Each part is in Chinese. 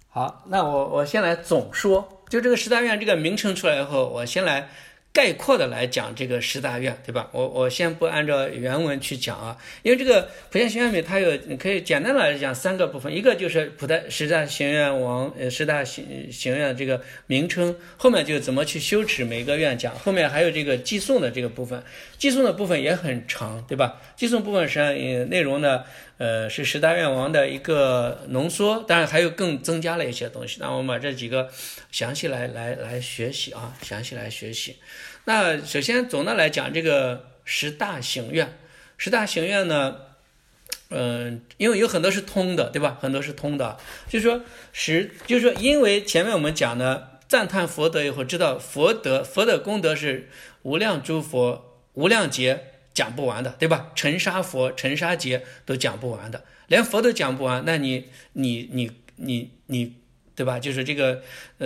好，那我先来总说，就这个十大愿这个名称出来以后，我先来概括的来讲这个十大愿，对吧？我先不按照原文去讲啊，因为这个普贤行愿品它有，你可以简单的来讲三个部分，一个就是十大行愿王十大行愿这个名称，后面就怎么去修持每个愿讲，后面还有这个寄送的这个部分，寄送的部分也很长，对吧？寄送部分实际上内容呢，是十大愿王的一个浓缩，当然还有更增加了一些东西。那我们把这几个详细来学习啊，详细来学习。那首先总的来讲，这个十大行愿呢，因为有很多是通的，对吧？很多是通的，就是说，因为前面我们讲的赞叹佛德以后，知道佛的功德是无量诸佛无量劫讲不完的，对吧？尘沙佛、尘沙劫都讲不完的，连佛都讲不完，那你对吧？就是这个，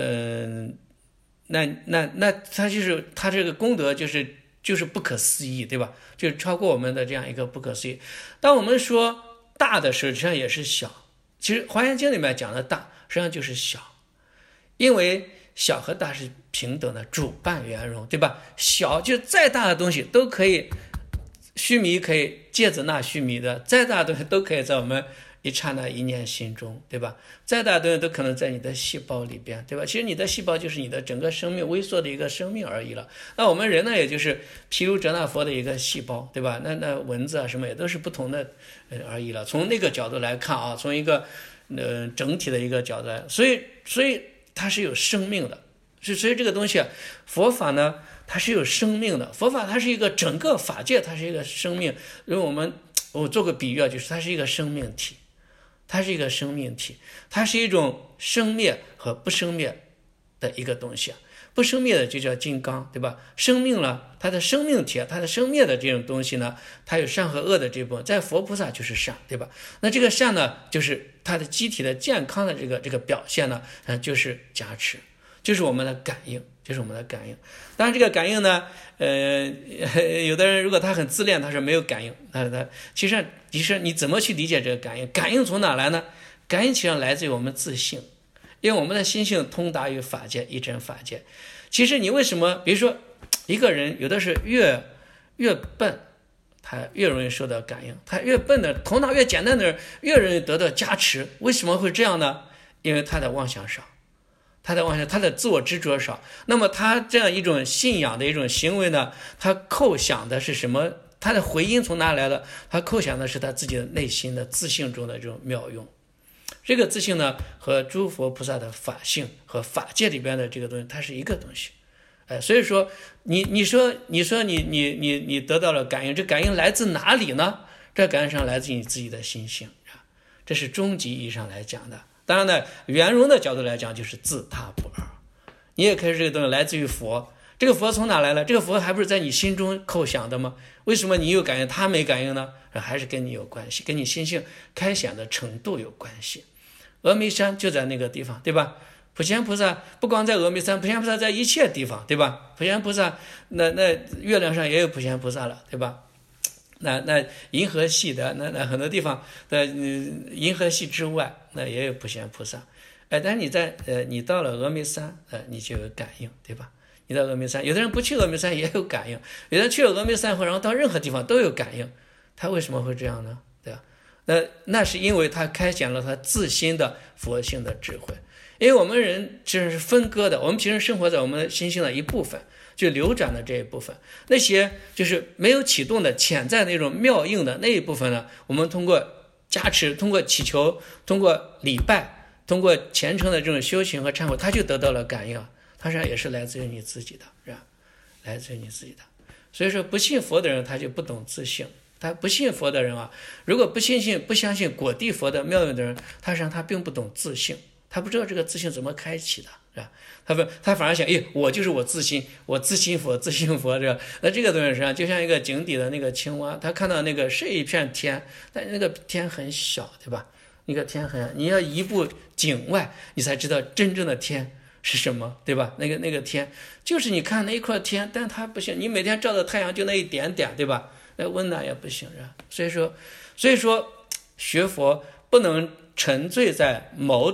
那他这个功德就是不可思议，对吧？就是超过我们的这样一个不可思议。当我们说大的时候，实际上也是小。其实《华严经》里面讲的大，实际上就是小，因为小和大是平等的，主伴圆融，对吧？小就再大的东西都可以，须弥可以芥子纳须弥的，再大的东西都可以在我们一刹那一念心中，对吧？再大的东西都可能在你的细胞里边，对吧？其实你的细胞就是你的整个生命微缩的一个生命而已了。那我们人呢，也就是毗卢遮那佛的一个细胞，对吧？那蚊子啊什么也都是不同的而已了。从那个角度来看啊，从一个整体的一个角度来，所以它是有生命的。所以这个东西啊，佛法呢，它是有生命的。佛法它是一个整个法界，它是一个生命。因为我做个比喻啊，就是它是一个生命体。它是一个生命体，它是一种生灭和不生灭的一个东西啊。不生灭的就叫金刚，对吧？生命了，它的生命体，它的生灭的这种东西呢，它有善和恶的这部分，在佛菩萨就是善，对吧？那这个善呢，就是它的机体的健康的这个表现呢，就是加持，就是我们的感应。当然这个感应呢，有的人如果他很自恋，他说没有感应，其实你怎么去理解这个感应？感应从哪来呢？感应其实来自于我们自性，因为我们的心性通达于法界，一真法界。其实你为什么，比如说一个人有的是越笨，他越容易受到感应；他越笨的，头脑越简单的人，越容易得到加持。为什么会这样呢？因为他的妄想少。他的自我执着少，那么他这样一种信仰的一种行为呢，他叩响的是什么？他的回音从哪来的？他叩响的是他自己的内心的自性中的这种妙用。这个自性呢，和诸佛菩萨的法性和法界里边的这个东西，它是一个东西。所以说你说你得到了感应，这感应来自哪里呢？这感应上来自你自己的心性，这是终极意义上来讲的。当然呢，圆融的角度来讲，就是自他不二。你也可以这个东西来自于佛，这个佛从哪来了？这个佛还不是在你心中叩响的吗？为什么你有感应，他没感应呢？还是跟你有关系，跟你心性开显的程度有关系。峨眉山就在那个地方，对吧？普贤菩萨不光在峨眉山，普贤菩萨在一切地方，对吧？普贤菩萨那月亮上也有普贤菩萨了，对吧？那银河系的那很多地方的银河系之外，那也有普贤菩萨。但是你到了峨眉山，你就有感应，对吧？你到峨眉山，有的人不去峨眉山也有感应，有的人去了峨眉山后，然后到任何地方都有感应。他为什么会这样呢？对吧？那是因为他开显了他自心的佛性的智慧。因为我们人其实是分割的，我们平时生活在我们心性的一部分，就流转的这一部分，那些就是没有启动的潜在的那种妙应的那一部分呢，我们通过加持，通过祈求，通过礼拜，通过虔诚的这种修行和忏悔，它就得到了感应，它实际上也是来自于你自己的，是吧？来自于你自己的。所以说不信佛的人他就不懂自性，他不信佛的人啊，如果不相信果地佛的妙用的人，他实际上他并不懂自性，他不知道这个自性怎么开启的，是吧？他反而想，我就是我自心，我自心佛，自性佛，是吧？那这个东西实际上就像一个井底的那个青蛙，他看到那个是一片天，但那个天很小，对吧？那个天很小，你要一步井外，你才知道真正的天是什么，对吧？那个天就是你看那一块天，但它不行，你每天照的太阳就那一点点，对吧？那温暖也不行，是吧？所以说学佛不能沉醉在某种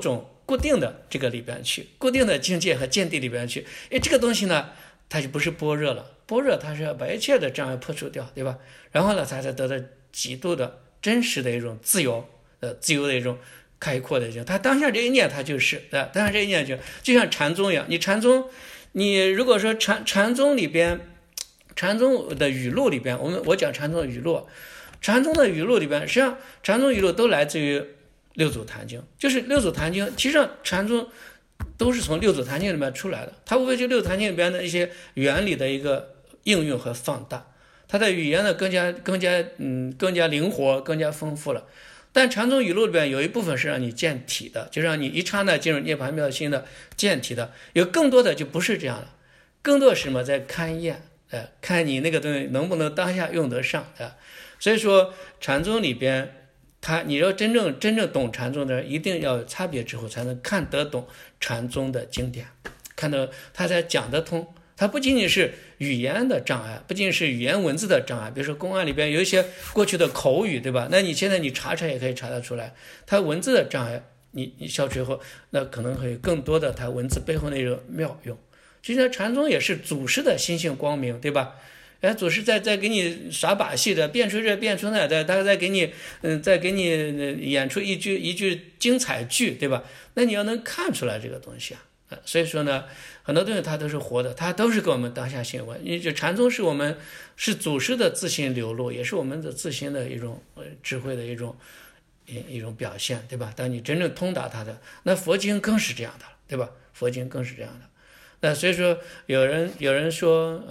固定的这个里边去，固定的境界和见地里边去。这个东西呢，它就不是般若了。般若它是要把一切的障碍破除掉，对吧？然后呢，它才得到极度的真实的一种自由的一种开阔的一种。它当下这一念，它就是当下这一念就像禅宗一样。你禅宗，你如果说禅宗里边，禅宗的语录里边，我讲禅宗的语录，禅宗的语录里边，实际上禅宗语录都来自于六祖坛经，就是六祖坛经，其实上禅宗都是从六祖坛经里面出来的，它无非就六祖坛经里边的一些原理的一个应用和放大，它的语言呢更加灵活，更加丰富了。但禅宗语录里边有一部分是让你见体的，就让你一刹那进入涅槃妙心的见体的，有更多的就不是这样了，更多是什么在勘验，看你那个东西能不能当下用得上。所以说禅宗里边，你要真正懂禅宗的人，一定要有差别之后才能看得懂禅宗的经典，看到他才讲得通。它不仅仅是语言的障碍，不仅仅是语言文字的障碍，比如说公案里边有一些过去的口语，对吧？那你现在你查也可以查得出来，它文字的障碍你消除以后，那可能会有更多的它文字背后那种妙用。其实禅宗也是祖师的心性光明，对吧？祖师在给你耍把戏的，变出这变出那的，他再给你演出一句精彩剧，对吧？那你要能看出来这个东西啊。所以说呢，很多东西它都是活的，它都是跟我们当下性有关。因为禅宗是祖师的自心流露，也是我们的自心的一种智慧的一种表现，对吧？当你真正通达它的，那佛经更是这样的，对吧？佛经更是这样的。那所以说有人说，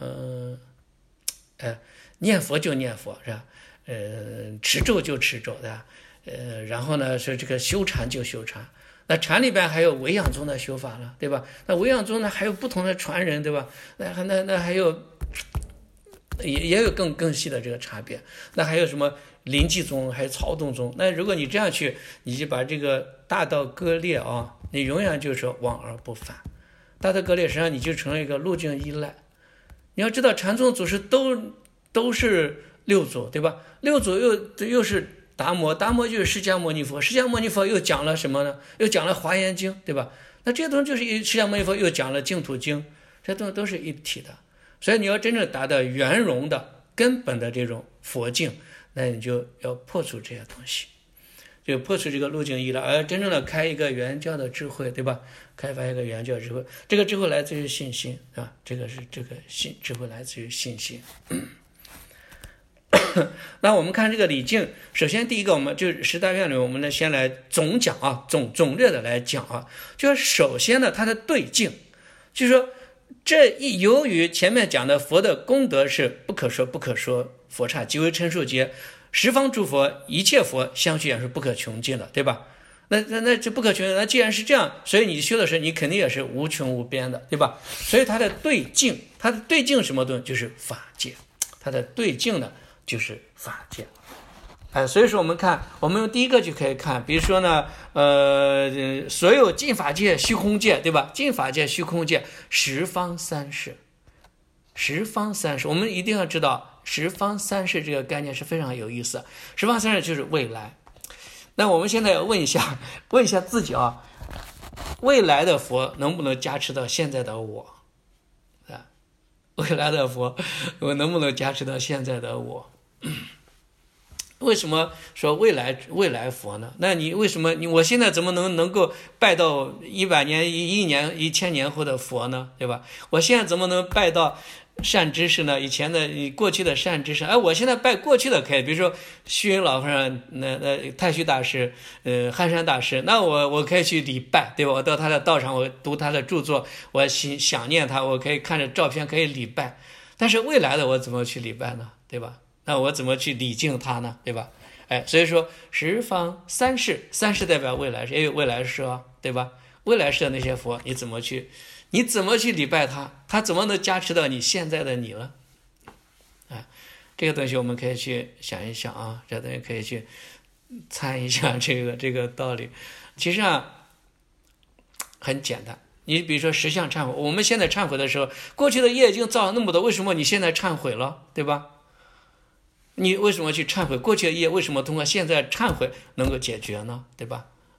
念佛就念佛，是吧？持咒就持咒，对吧？然后呢是这个修禅就修禅。那禅里边还有唯养宗的修法了，对吧？那唯养宗呢还有不同的传人，对吧？那还有也有更细的这个差别。那还有什么临济宗，还有曹洞宗？那如果你这样去，你就把这个大道割裂啊，你永远就是往而不返。大道割裂实际上你就成了一个路径依赖。你要知道禅宗祖师都是六祖，对吧？六祖又是达摩就是释迦牟尼佛，释迦牟尼佛又讲了什么呢？又讲了华严经，对吧？那这些东西就是释迦牟尼佛又讲了净土经，这东西都是一体的。所以你要真正达到圆融的根本的这种佛境，那你就要破除这些东西，就破除这个路径依赖，而真正的开一个圆教的智慧，对吧？开发一个圆教智慧，这个智慧来自于信心，是吧？这个智慧来自于信心。那我们看这个礼敬，首先第一个，我们就是十大愿里，我们呢先来总讲啊，总略的来讲啊，就是首先呢，它的对境，就是说由于前面讲的佛的功德是不可说不可说，佛刹即为称数劫，十方诸佛一切佛相续也是不可穷尽的，对吧？那这不可穷尽，那既然是这样，所以你修的时候，你肯定也是无穷无边的，对吧？所以它的对境什么东西？就是法界，它的对境呢就是法界。所以说我们看，我们用第一个就可以看，比如说呢，所有尽法界、虚空界，对吧？尽法界、虚空界，十方三世，我们一定要知道，十方三世这个概念是非常有意思。十方三世就是未来。那我们现在要问一下自己啊，未来的佛能不能加持到现在的我？未来的佛，我能不能加持到现在的我？为什么说未来佛呢？那你为什么我现在怎么能够拜到100年、1年、1000年后的佛呢？对吧？我现在怎么能拜到善知识呢？以前的过去的善知识，我现在拜过去的可以，比如说虚云老和尚、太虚大师、憨山大师，那我可以去礼拜，对吧？我到他的道场，我读他的著作，我想念他，我可以看着照片可以礼拜。但是未来的我怎么去礼拜呢？对吧？那我怎么去礼敬他呢？对吧？所以说十方三世代表未来世，也有未来世啊，对吧？未来世的那些佛，你怎么去礼拜他？他怎么能加持到你现在的你呢？这个东西我们可以去想一想啊，这东西可以去参一下这个道理。其实很简单，你比如说十相忏悔，我们现在忏悔的时候，过去的业已经造了那么多，为什么你现在忏悔了，对吧？你为什么去忏悔过去的业？为什么通过现在忏悔能够解决呢？对吧？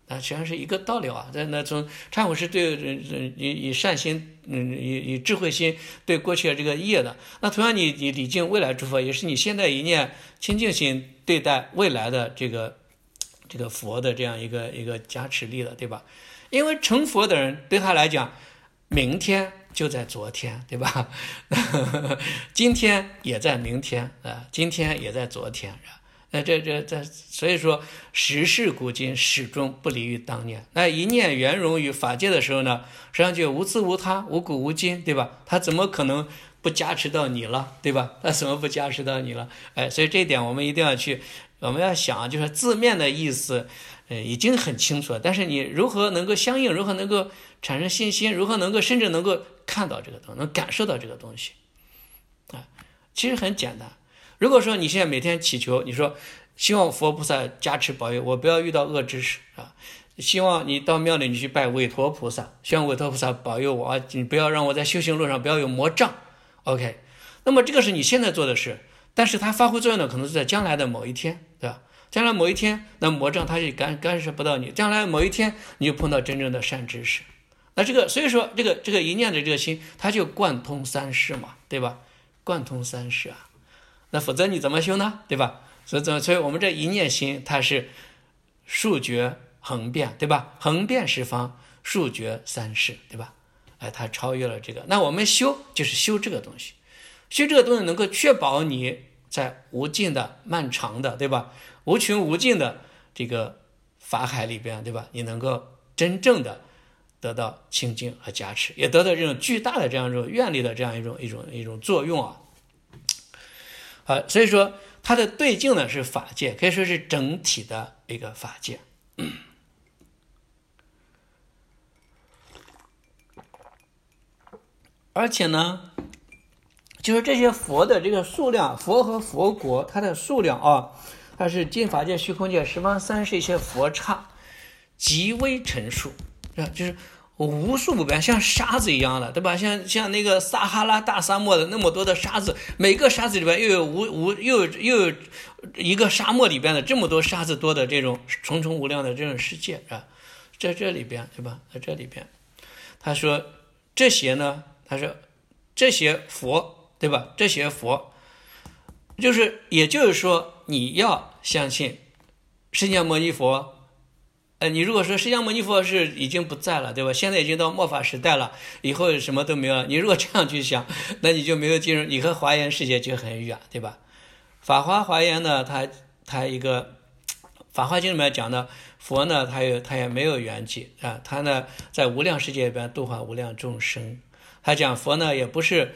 实际上是一个道理啊。那从忏悔是对以善心，以智慧心对过去的这个业的。那同样你礼敬未来诸佛，也是你现在一念清净心对待未来的这个佛的这样一个加持力的，对吧？因为成佛的人对他来讲，明天就在昨天，对吧？今天也在明天啊，今天也在昨天。所以说时事古今，始终不离于当念。那一念圆融于法界的时候呢，实际上就无自无他，无古无今，对吧？他怎么可能不加持到你了，对吧？他怎么不加持到你了？所以这一点我们一定要我们要想，就是字面的意思，已经很清楚了，但是你如何能够相应，如何能够产生信心，如何能够甚至能够看到这个东西，能感受到这个东西，其实很简单。如果说你现在每天祈求，你说希望佛菩萨加持保佑我不要遇到恶知识啊，希望你到庙里你去拜韦陀菩萨，希望韦陀菩萨保佑我啊，你不要让我在修行路上不要有魔障。 OK， 那么这个是你现在做的事，但是它发挥作用的可能是在将来的某一天，对吧？将来某一天那魔障它是干涉不到你，将来某一天你就碰到真正的善知识。那所以说这个一念的这个心，它就贯通三世嘛，对吧？贯通三世啊，那否则你怎么修呢？对吧？所以我们这一念心，它是数觉横遍，对吧？横遍十方，数觉三世，对吧？它超越了这个。那我们修就是修这个东西，修这个东西能够确保你在无尽的、漫长的，对吧？无穷无尽的这个法海里边，对吧？你能够真正的得到清净和加持，也得到这种巨大的这样一种愿力的这样一种作用啊。所以说它的对境呢是法界，可以说是整体的一个法界。而且呢，就是这些佛的这个数量，佛和佛国它的数量啊，它是尽法界、虚空界、十方三世一些佛刹极微陈数，就是无数不边，像沙子一样的，对吧？像那个撒哈拉大沙漠的那么多的沙子，每个沙子里边又有一个沙漠里边的这么多沙子多的这种重重无量的这种世界啊，在这里边，对吧？在这里边，他说这些呢，他说这些佛，对吧？这些佛，也就是说，你要相信释迦牟尼佛。你如果说释迦牟尼佛是已经不在了，对吧？现在已经到末法时代了，以后什么都没有了。你如果这样去想，那你就没有进入，你和华严世界就很远，对吧？法华华严呢，它一个法华经里面讲的佛呢，他也没有圆寂啊，他呢在无量世界里边度化无量众生。他讲佛呢也不是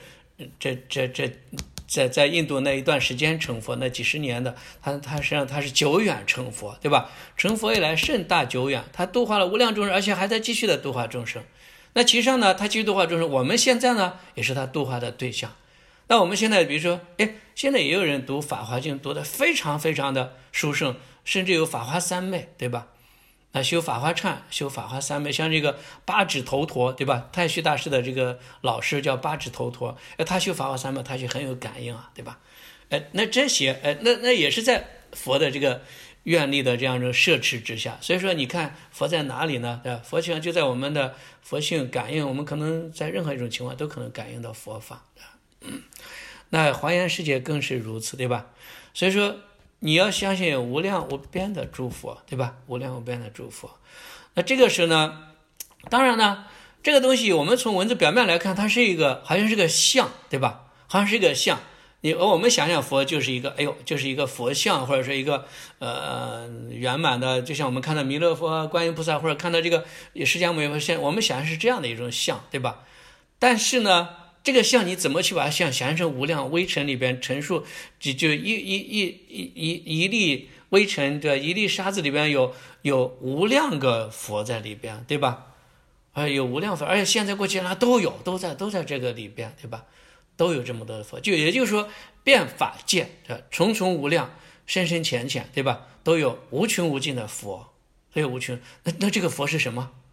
在印度那一段时间成佛，那几十年的，他实际上他是久远成佛，对吧？成佛以来甚大久远，他度化了无量众生，而且还在继续的度化众生。那其实上呢，他继续度化众生，我们现在呢也是他度化的对象。那我们现在比如说，现在也有人读法华经读得非常非常的殊胜，甚至有法华三昧，对吧？那修法华忏，修法华三昧，像这个八指头陀，对吧？太虚大师的这个老师叫八指头陀，他修法华三昧，他就很有感应啊，对吧？那这些，那也是在佛的这个愿力的这样一种摄持之下。所以说，你看佛在哪里呢？对吧？佛性就在我们的佛性感应，我们可能在任何一种情况都可能感应到佛法。那华严世界更是如此，对吧？所以说，你要相信无量无边的诸佛，对吧？无量无边的诸佛。那这个时呢，当然呢，这个东西我们从文字表面来看，它是一个好像是个像，对吧？好像是一个像。我们想想佛就是一个，就是一个佛像，或者是一个圆满的，就像我们看到弥勒佛、观音菩萨，或者看到这个释迦牟尼佛，我们想象是这样的一种像，对吧？但是呢，这个像你怎么去把它想象成无量微尘里边陈述，就一粒微尘，对吧？一粒沙子里边有无量个佛在里边，对吧？有无量佛，而且现在过去呢都在这个里边，对吧？都有这么多的佛，也就是说遍法界重重无量深深浅浅，对吧？都有无穷无尽的佛，都有无穷。那这个佛是什么？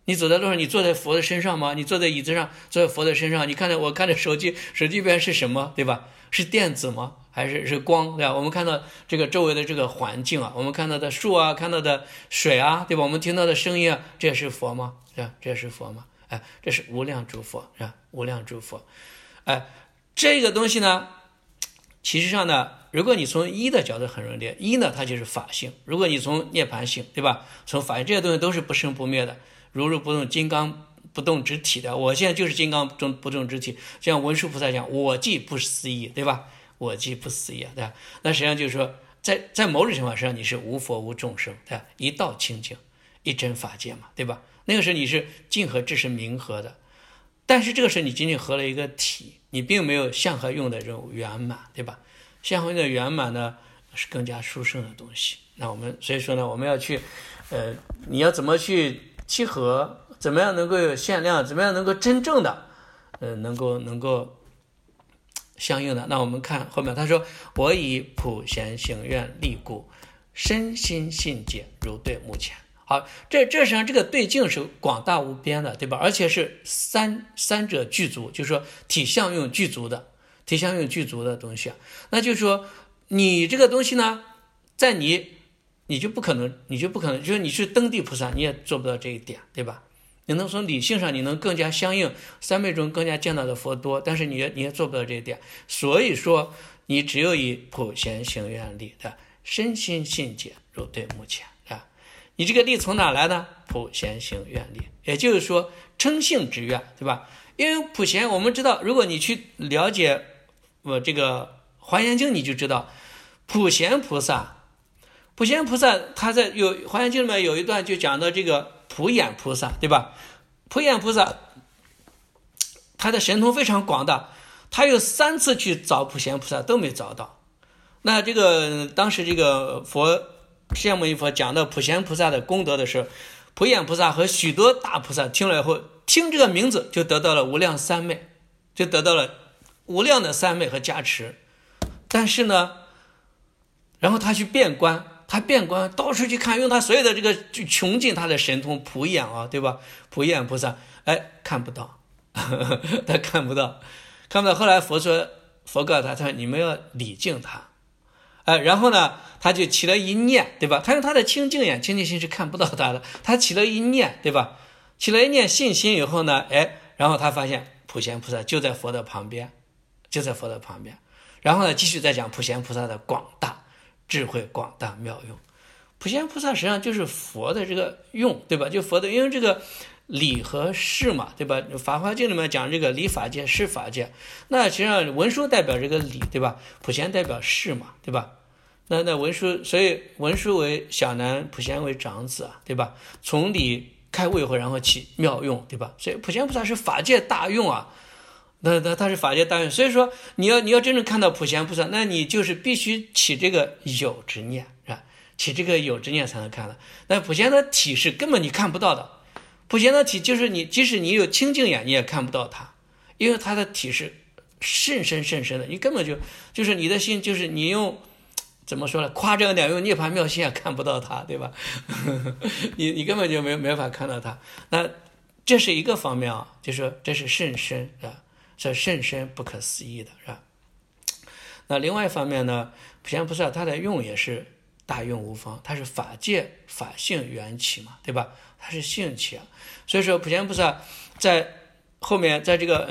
你走在路上，你坐在佛的身上吗？你坐在椅子上，坐在佛的身上，你看着我看着手机边是什么，对吧？是电子吗？还是光，对吧？我们看到这个周围的这个环境啊，我们看到的树啊，看到的水啊，对吧？我们听到的声音啊，这是佛吗？是吧？这是佛吗？哎，这是无量诸佛，是吧？无量诸佛，哎，这个东西呢，其实上呢，如果你从一的角度很容易理解，一呢它就是法性，如果你从涅槃性，对吧？从法性，这些东西都是不生不灭的。如如不动，金刚不动之体的，我现在就是金刚不动之体。像文殊菩萨讲，我即不思议，对吧？我即不思议，对吧？那实际上就是说，在某种情况上，你是无佛无众生，对吧？一道清净，一真法界嘛，对吧？那个时候你是净和智是明和的，但是这个时候你仅仅合了一个体，你并没有相和用的这种圆满，对吧？相和用的圆满呢，是更加殊胜的东西。那我们所以说呢，我们要去，你要怎么去契合，怎么样能够有限量，怎么样能够真正的，能够相应的。那我们看后面他说，我以普贤行愿力故，身心信解如对目前。好，这实际上这个对境是广大无边的，对吧？而且是三者具足，就是说体相用具足的东西啊。那就是说你这个东西呢，在你就不可能，就是你去登地菩萨，你也做不到这一点，对吧？你能从理性上，你能更加相应，三昧中更加见到的佛多，但是你也做不到这一点。所以说，你只有以普贤行愿力的身心信解如对目前啊。你这个力从哪来呢？普贤行愿力，也就是说称性之愿，对吧？因为普贤，我们知道，如果你去了解这个华严经，你就知道普贤菩萨他在华严经里面有一段就讲到这个普眼菩萨，对吧？普眼菩萨他的神通非常广大，他有3次去找普贤菩萨都没找到。那这个当时这个释迦牟尼佛讲到普贤菩萨的功德的时候，普眼菩萨和许多大菩萨听了以后，听这个名字就得到了无量三昧，就得到了无量的三昧和加持。但是呢，然后他去变观，到处去看，用他所有的这个去穷尽他的神通，普眼啊，对吧？普眼菩萨，看不到，他看不到。后来佛告诉他说你们要礼敬他，然后呢，他就起了一念，对吧？他用他的清净眼、清净心是看不到他的，他起了一念，对吧？起了一念信心以后呢，然后他发现普贤菩萨就在佛的旁边，然后呢，继续再讲普贤菩萨的广大智慧、广大妙用。普贤菩萨实际上就是佛的这个用，对吧？就佛的，因为这个理和事嘛，对吧？法华经里面讲这个理法界、事法界，那实际上文殊代表这个理，对吧？普贤代表事嘛，对吧？那文殊，所以文殊为小男，普贤为长子啊，对吧？从理开悟以后，然后起妙用，对吧？所以普贤菩萨是法界大用啊。那他是法界大用，所以说你要真正看到普贤菩萨，那你就是必须起这个有之念，是吧？起这个有之念才能看到。那普贤的体是根本你看不到的，普贤的体就是你即使你有清净眼，你也看不到它，因为它的体是甚深的，你根本就是你的心，就是你用怎么说呢？夸张点，用涅槃妙心也看不到它，对吧？你根本就没法看到它。那这是一个方面啊，就是说这是甚深啊。这甚深不可思议的，是吧？那另外一方面呢，普贤菩萨他的用也是大用无方，他是法界法性缘起嘛，对吧？他是性起啊，所以说普贤菩萨在后面，在这个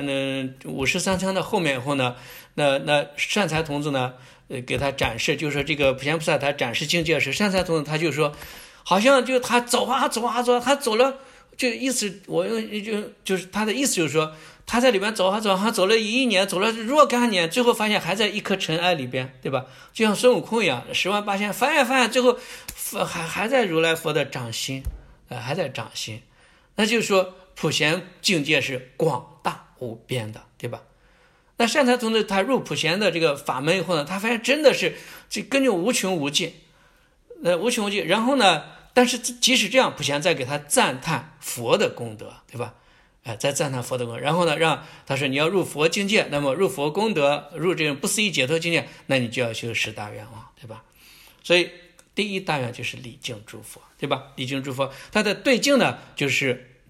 53章的后面以后呢，那善财童子呢，给他展示，就是说这个普贤菩萨他展示境界时，善财童子他就说，好像就他走啊，他走了，就意思就是他的意思就是说。他在里边走啊，走了1年，走了若干年，最后发现还在一颗尘埃里边，对吧？就像孙悟空一样，10万8千翻呀，最后还在如来佛的掌心，还在掌心。那就是说普贤境界是广大无边的，对吧？那善财童子他入普贤的这个法门以后呢，他发现真的是这根本无穷无尽，无穷无尽。然后呢，但是即使这样，普贤再给他赞叹佛的功德，对吧？再赞叹佛的功德，然后呢，让他说你要入佛境界，那么入佛功德，入这种不思议解脱境界，那你就要修10大愿望，对吧？所以第一大愿就是礼敬诸佛，对吧？礼敬诸佛，它的对境呢，就是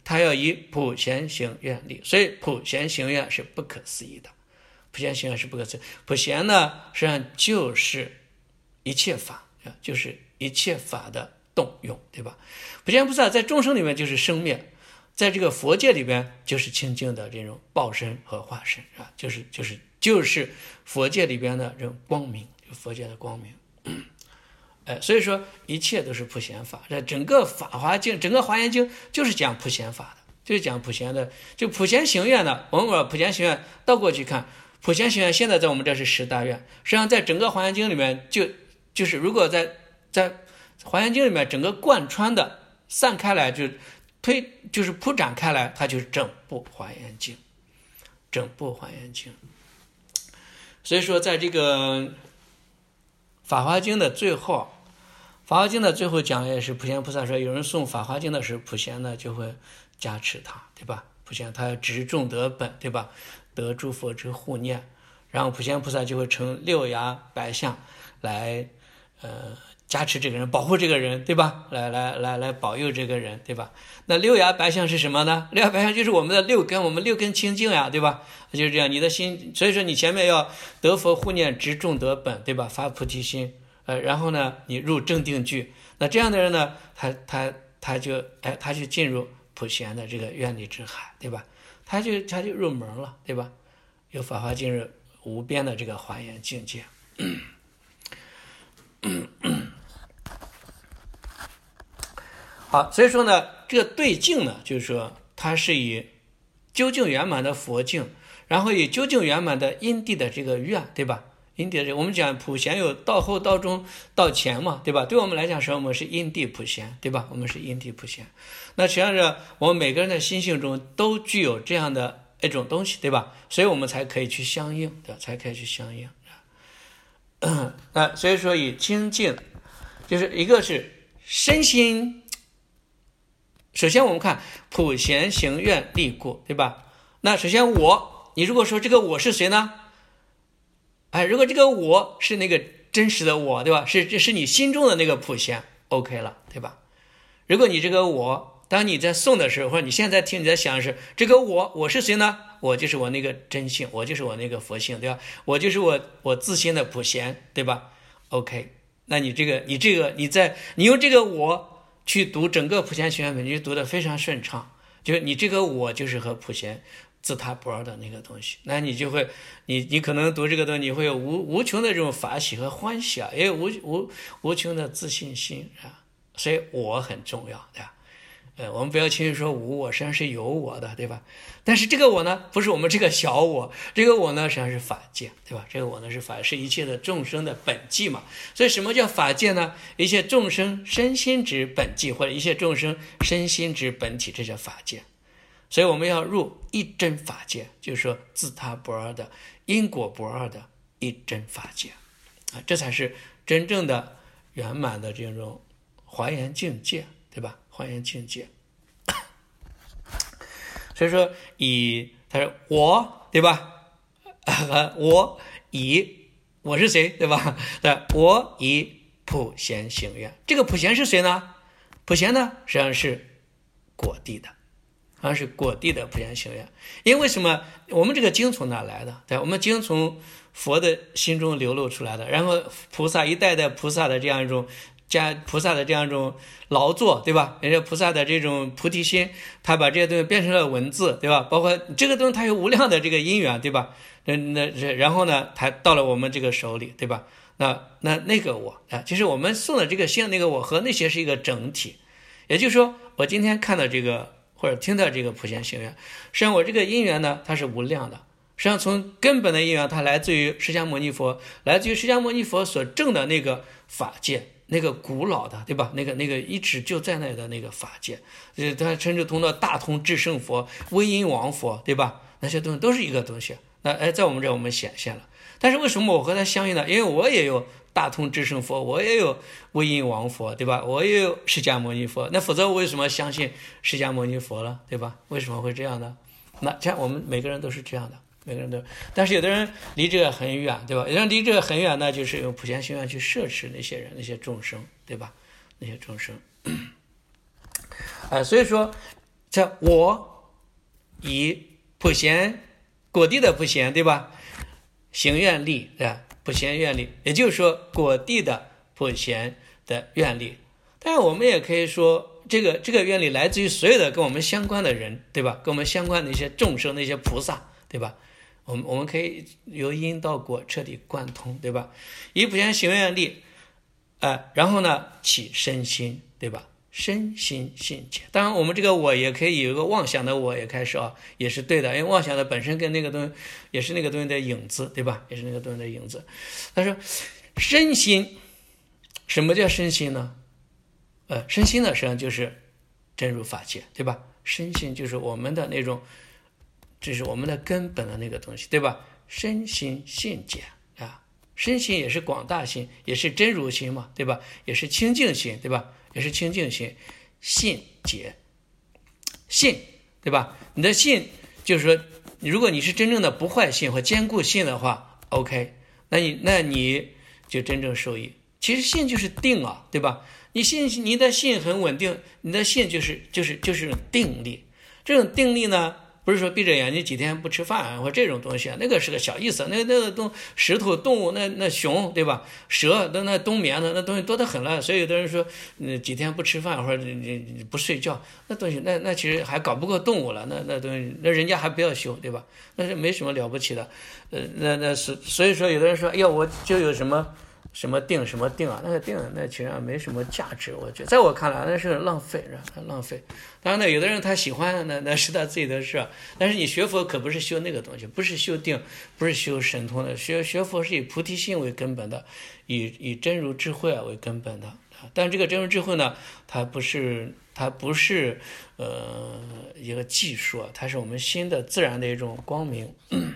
他要以普贤行愿力，所以普贤行愿是不可思议的。普贤行愿是不可思议。普贤呢，实际上就是一切法，就是一切法的动用，对吧？普贤菩萨在众生里面就是生灭，在这个佛界里边就是清净的这种报身和化身啊，就是佛界里边的这种光明，就佛界的光明。所以说一切都是普贤法。这整个法华经，整个华严经就是讲普贤法的，就是讲普贤的。就普贤行愿呢，我们把普贤行愿倒过去看，普贤行愿现在在我们这是10大愿，实际上在整个华严经里面就是如果在华严经里面整个贯穿的散开来，就是铺展开来，它就是整部华严经，整部华严经。所以说在这个法华经的最后，法华经的最后讲也是普贤菩萨说，有人诵法华经的时候，普贤呢就会加持他，对吧？普贤他执众得本，对吧？得诸佛之护念，然后普贤菩萨就会成6牙白象来加持这个人，保护这个人，对吧？来保佑这个人，对吧？那6牙白象是什么呢？6牙白象就是我们的6根，我们6根清净呀，对吧？就是这样，你的心，所以说你前面要得佛护念，执众得本，对吧？发菩提心，然后呢，你入正定句，那这样的人呢，他就进入普贤的这个愿力之海，对吧？他就入门了，对吧？有法华进入无边的这个华严境界。好，所以说呢，这个对境呢，就是说它是以究竟圆满的佛境，然后以究竟圆满的因地的这个愿，对吧？因地的我们讲普贤有道后、道中、道前嘛，对吧？对我们来讲说，我们是因地普贤，对吧？我们是因地普贤。那实际上是我们每个人的心性中都具有这样的一种东西，对吧？所以我们才可以去相应，对吧？才可以去相应。那所以说以清净，就是一个是身心。首先我们看普贤行愿力故，对吧？那首先你如果说这个我是谁呢？如果这个我是那个真实的我，对吧？是你心中的那个普贤 ，OK 了，对吧？如果你这个我，当你在诵的时候，或者你现在听你在想的是这个我是谁呢？我就是我那个真性，我就是我那个佛性，对吧？我就是我自心的普贤，对吧 ？OK， 那你用这个我去读整个普贤行愿本，你就读得非常顺畅，就是你这个我就是和普贤自他不二的那个东西，那你就会你可能读这个东西，你会有无穷的这种法喜和欢喜啊，也有无穷的自信心啊，所以我很重要，对吧？我们不要轻易说无我，实际上是有我的，对吧？但是这个我呢，不是我们这个小我，这个我呢实际上是法界，对吧？这个我呢是一切的众生的本际嘛。所以什么叫法界呢？一切众生身心之本际，或者一切众生身心之本体，这叫法界。所以我们要入一真法界，就是说自他不二的因果不二的一真法界啊，这才是真正的圆满的这种华严境界，对吧？华严境界。所以说他说我，对吧？我是谁，对吧？我以普贤行愿，这个普贤是谁呢？普贤呢实际上是果地的，好像是果地的普贤行愿。因为什么？我们这个经从哪来的？对吧？我们经从佛的心中流露出来的，然后菩萨一代代菩萨的这样一种劳作，对吧？人家菩萨的这种菩提心，他把这些东西变成了文字，对吧？包括这个东西，它有无量的这个因缘，对吧？然后呢，它到了我们这个手里，对吧？那个我啊，其实我们送的这个心那个我和那些是一个整体，也就是说，我今天看到这个或者听到这个普贤行愿，实际上我这个因缘呢，它是无量的。实际上从根本的因缘，它来自于释迦牟尼佛，来自于释迦牟尼佛所证的那个法界。那个古老的，对吧？那个一直就在那的那个法界，他甚至通到大通智胜佛、威音王佛，对吧？那些东西都是一个东西。那在我们这我们显现了。但是为什么我和他相应呢？因为我也有大通智胜佛，我也有威音王佛，对吧？我也有释迦牟尼佛。那否则我为什么相信释迦牟尼佛了，对吧？为什么会这样呢？那这样我们每个人都是这样的。每个人都，但是有的人离这个很远，对吧？有的人离这个很远呢，就是用普贤行愿去摄持那些人、那些众生，对吧？那些众生，所以说， 这我以普贤果地的普贤，对吧？行愿力，对吧？普贤愿力，也就是说果地的普贤的愿力。但是我们也可以说，这个愿力来自于所有的跟我们相关的人，对吧？跟我们相关的一些众生、那些菩萨，对吧？我们可以由因到果彻底贯通，对吧？以普贤行愿力，然后呢起身心，对吧？身心信解。当然我们这个我也可以有一个妄想的我也开始也是对的，因为妄想的本身跟那个东西也是那个东西的影子，对吧？也是那个东西的影子。他说身心，什么叫身心呢？身心呢实际上就是真如法界，对吧？身心就是我们的那种，这是我们的根本的那个东西，对吧？身心信解啊，身心也是广大心，也是真如心嘛，对吧？也是清净心，对吧？也是清净心，信解，信，对吧？你的信就是说，如果你是真正的不坏信或坚固信的话 ，OK， 那你就真正受益。其实信就是定啊，对吧？你的信很稳定，你的信就是定力。这种定力呢，不是说闭着眼睛几天不吃饭或这种东西，那个是个小意思。那个石头动物，那熊，对吧？蛇那冬眠的那东西多得很了。所以有的人说，几天不吃饭或者你不睡觉，那东西那其实还搞不过动物了。那东西那人家还不要修，对吧？那是没什么了不起的。所以说有的人说，哎呀，我就有什么定啊，那个定那其实上没什么价值，我觉得在我看来那是浪费，浪费。当然呢，有的人他喜欢那是他自己的事，但是你学佛可不是修那个东西，不是修定，不是修神通的，学佛是以菩提心为根本的，以真如智慧为根本的。但这个真如智慧呢，它不是一个技术，它是我们心的自然的一种光明。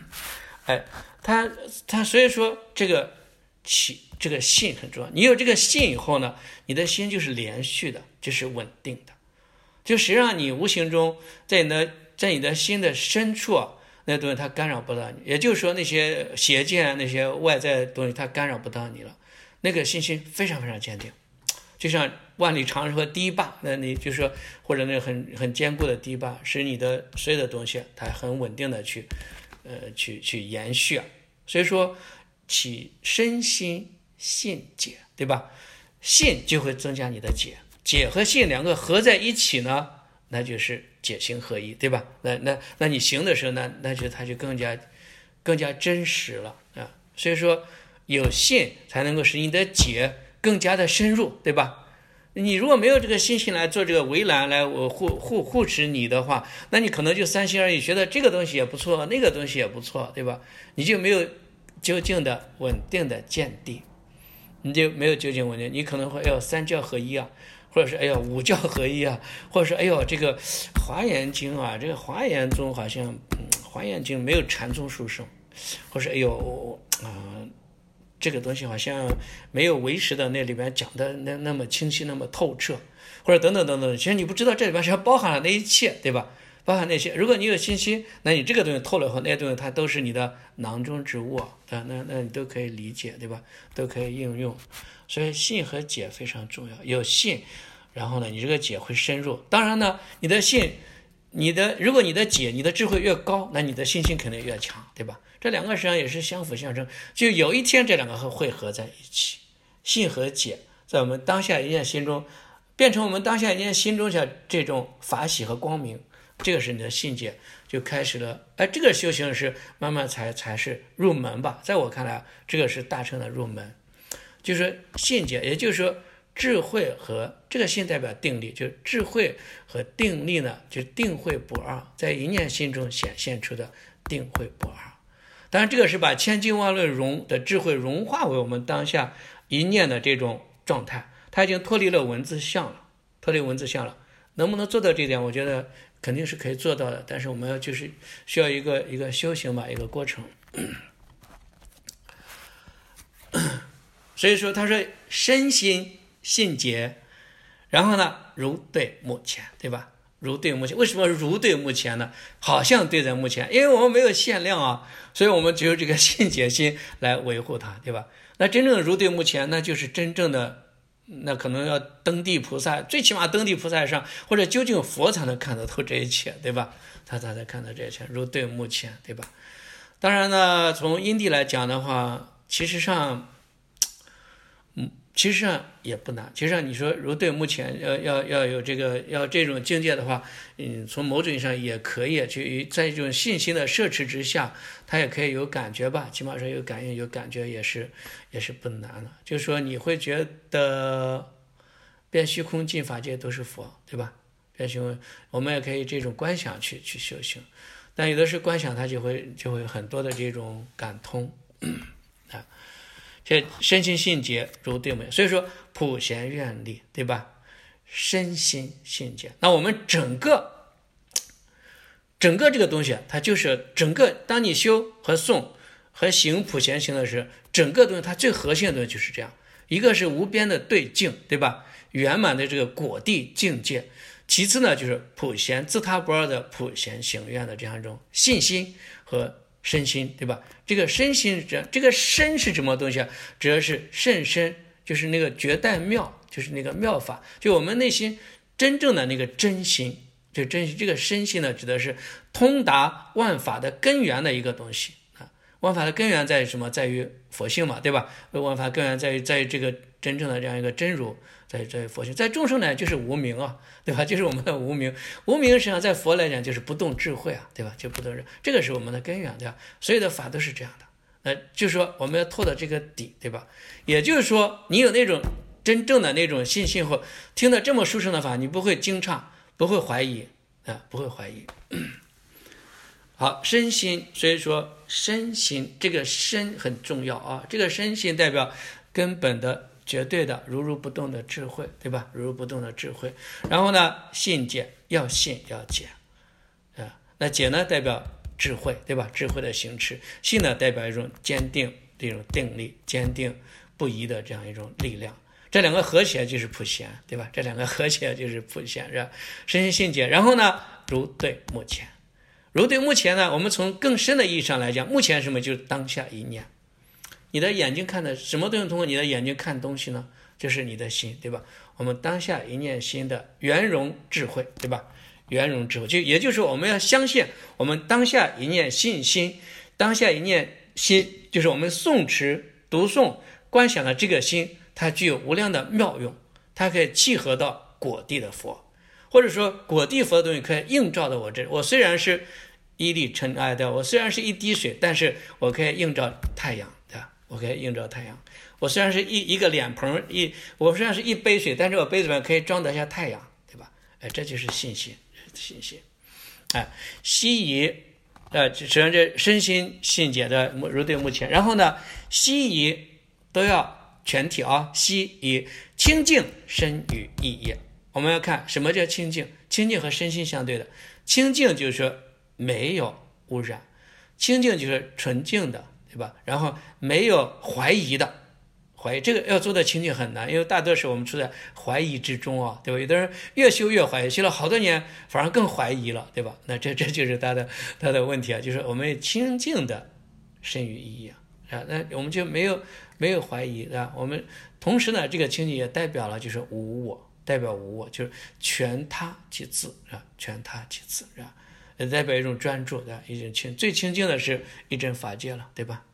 它所以说这个信很重要。你有这个信以后呢，你的心就是连续的，就是稳定的。就实际上你无形中在你的心的深处那东西它干扰不到你，也就是说那些邪见那些外在的东西它干扰不到你了，那个信心非常非常坚定，就像万里长河堤坝，那你就说或者那很坚固的堤坝，使你的所有的东西它很稳定的去延续所以说起身心信解，对吧？信就会增加你的解，解和信两个合在一起呢，那就是解行合一，对吧？那你行的时候呢，它就更加真实了啊。所以说有信才能够使你的解更加的深入，对吧？你如果没有这个信心来做这个围栏来护持你的话，那你可能就三心二意，觉得这个东西也不错，那个东西也不错，对吧？你就没有究竟的稳定的见地，你就没有究竟稳定，你可能会三教合一或者是五教合一或者是这个华严经这个华严宗好像华严经没有禅宗殊胜，或是这个东西好像没有唯识的那里边讲的那么清晰那么透彻，或者等等等等，其实你不知道这里边是包含了那一切，对吧？包含那些，如果你有信心，那你这个东西透了后，那些东西它都是你的囊中之物那你都可以理解，对吧？都可以应用。所以信和解非常重要，有信，然后呢，你这个解会深入。当然呢，你的信，如果你的解，你的智慧越高，那你的信心肯定越强，对吧？这两个实际上也是相辅相成，就有一天这两个会合在一起，信和解在我们当下一念心中，变成我们当下一念心中的这种法喜和光明。这个是你的信解就开始了，这个修行是慢慢才是入门吧。在我看来，这个是大乘的入门，就是信解，也就是说智慧和这个信代表定力，就是智慧和定力呢，就定慧不二，在一念心中显现出的定慧不二。当然，这个是把千经万论的智慧融化为我们当下一念的这种状态，它已经脱离了文字相了，能不能做到这点？我觉得肯定是可以做到的，但是我们就是需要一个修行吧，一个过程。所以说他说身心信解，然后呢如对目前，对吧？如对目前，为什么如对目前呢？好像对在目前，因为我们没有限量所以我们只有这个信解心来维护它，对吧？那真正的如对目前，那就是真正的那可能要登地菩萨，最起码登地菩萨上，或者究竟佛才能看得透这一切，对吧？他才看到这一切，如对目前，对吧？当然呢，从因地来讲的话，其实上也不难。其实上你说如对目前要有这种境界的话，从某种意义上也可以去在这种信心的摄持之下，他也可以有感觉吧，起码说有感应有感觉也是不难的。就是说你会觉得遍虚空尽法界都是佛，对吧？遍虚空我们也可以这种观想去修行，但有的是观想它就会很多的这种感通啊。这身心信解如对目，所以说普贤愿力，对吧？身心信解，那我们整个这个东西，它就是整个，当你修和诵和行普贤行的时候，整个东西它最核心的东西就是这样，一个是无边的对境，对吧？圆满的这个果地境界，其次呢就是普贤自他不二的普贤行愿的这样一种信心和身心，对吧？这个身心这个身是什么东西啊？指的是甚深，就是那个绝代妙，就是那个妙法，就我们内心真正的那个真心，就真心。这个身心呢，指的是通达万法的根源的一个东西啊。万法的根源在于什么？在于佛性嘛，对吧？万法根源在于这个真正的这样一个真如，在于佛性。在众生呢，就是无明啊，对吧？就是我们的无明。无明实际上在佛来讲就是不动智慧啊，对吧？就不动智慧，这个是我们的根源，对吧？所有的法都是这样的。就是说我们要透到这个底，对吧？也就是说，你有那种真正的那种信心后，听得这么殊胜的法，你不会惊诧，不会怀疑啊，不会怀疑。好，身心，所以说身心这个身很重要啊，这个身心代表根本的绝对的如不动的智慧，对吧？如不动的智慧。然后呢，信解，要信要解啊，那解呢代表智慧，对吧？智慧的行持。信呢代表一种坚定的一种定力，坚定不移的这样一种力量。这两个合起来就是普贤，对吧？这两个合起来就是普贤，是吧？身心信解。然后呢，如对目前。如对目前呢，我们从更深的意义上来讲，目前什么？就是当下一念。你的眼睛看的什么东西通过你的眼睛看东西呢？就是你的心，对吧？我们当下一念心的圆融智慧，对吧？圆融智慧，也就是说我们要相信我们当下一念信心，当下一念心就是我们诵持读诵观想的这个心，它具有无量的妙用，它可以契合到果地的佛，或者说果地佛的东西可以映照到我这。我虽然是一粒尘埃的，我虽然是一滴水，但是我可以映照太阳，对吧？我可以映照太阳。我虽然是一个脸盆，我虽然是一杯水，但是我杯子里面可以装得下太阳，对吧？这就是信心，信心。悉以实际上这身心信解的如对目前。然后呢，悉以都要全体啊，悉以清净身语意业。我们要看什么叫清净，清净和身心相对的。清净就是说没有污染，清净就是纯净的，对吧？然后没有怀疑的，怀疑这个要做的清净很难，因为大多数我们处在怀疑之中啊，对吧？有的人越修越怀疑，修了好多年反而更怀疑了，对吧？那这就是他的问题啊，就是我们清净的身语意业啊，那我们就没有怀疑啊。我们同时呢，这个清净也代表了就是无我。代表无我，就是全他即自，是吧？全他即自，是吧？也代表一种专注的一种最清净的是一真法界了，对吧？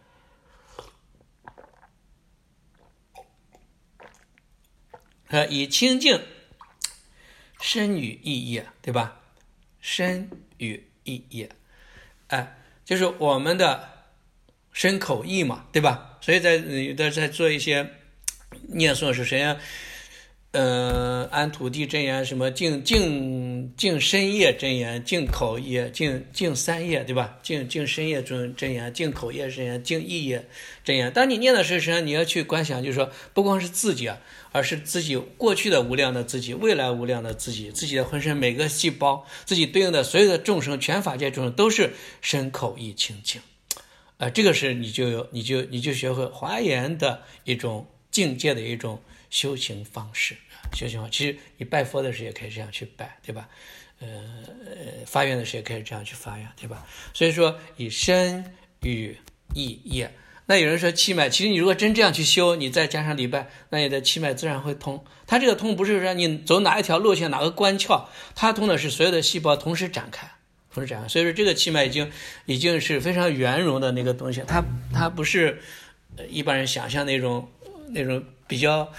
以清净身语意业，对吧？身语意业，就是我们的身口意嘛，对吧？所以在做一些念诵的时候，实际上安土地真言，什么净身业真言，净口业，净三业，对吧？净身业真言，净口业真言，净意业真言。当你念的时候，实际上你要去观想，就是说不光是自己啊，而是自己过去的无量的自己，未来无量的自己，自己的浑身每个细胞，自己对应的所有的众生，全法界众生都是身口意清净。这个是你就学会华严的一种境界的一种修行方式。修行其实你拜佛的时候也可以这样去拜，对吧？发愿的时候也可以这样去发愿，对吧？所以说以身语意业， 那有人说气脉，其实你如果真这样去修，你再加上礼拜，那你的气脉自然会通。它这个通不是说你走哪一条路线哪个关窍，它通的是所有的细胞同时展开，同时展开。所以说这个气脉已经是非常圆融的那个东西，它不是一般人想象那种比较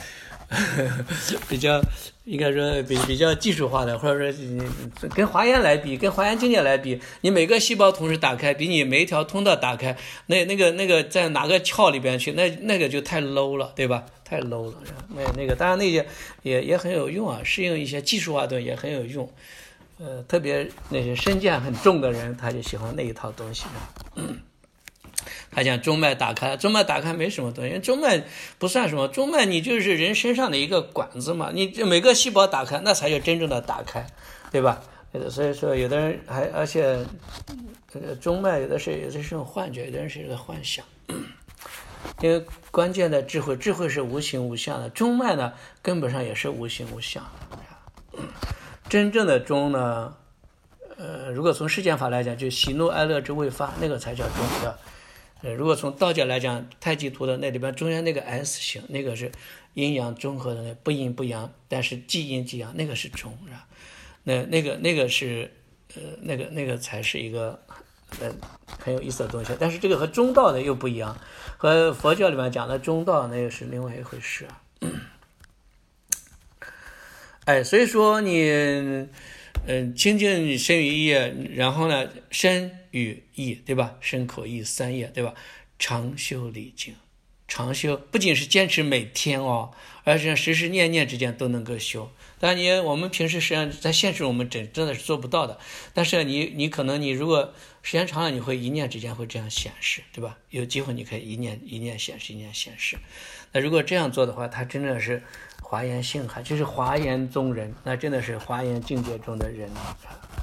应该说比较技术化的，或者说跟华严来比，跟华严境界来比，你每个细胞同时打开，比你每一条通道打开，那个在哪个窍里边去，那个就太 low 了，对吧？太 low 了。那个当然那些也很有用啊，适应一些技术化的也很有用。特别那些身见很重的人，他就喜欢那一套东西。他讲中脉打开，中脉打开没什么东西，中脉不算什么，中脉你就是人身上的一个管子嘛，你每个细胞打开，那才叫真正的打开，对吧？所以说有的人而且这个中脉有的是一种幻觉，有的人是一个幻想。因为关键的智慧是无形无相的，中脉呢根本上也是无形无相的。真正的中呢，如果从世间法来讲，就喜怒哀乐之未发，那个才叫中的。如果从道教来讲，太极图的那里边中间那个 S 型，那个是阴阳中和的，不阴不阳，但是既阴既阳，那个是中，是吧？那个是那个才是一个很有意思的东西。但是这个和中道的又不一样，和佛教里面讲的中道那个是另外一回事啊。所以说你清净身语意，然后呢身语意，对吧？身口意三业，对吧？常修礼敬，常修不仅是坚持每天哦，而且时时念念之间都能够修。当然我们平时实际上在现实我们真的是做不到的，但是你可能你如果时间长了，你会一念之间会这样显示，对吧？有机会你可以一念显示，一念显示。那如果这样做的话，它真的是华严性海，就是华严宗人，那真的是华严境界中的人。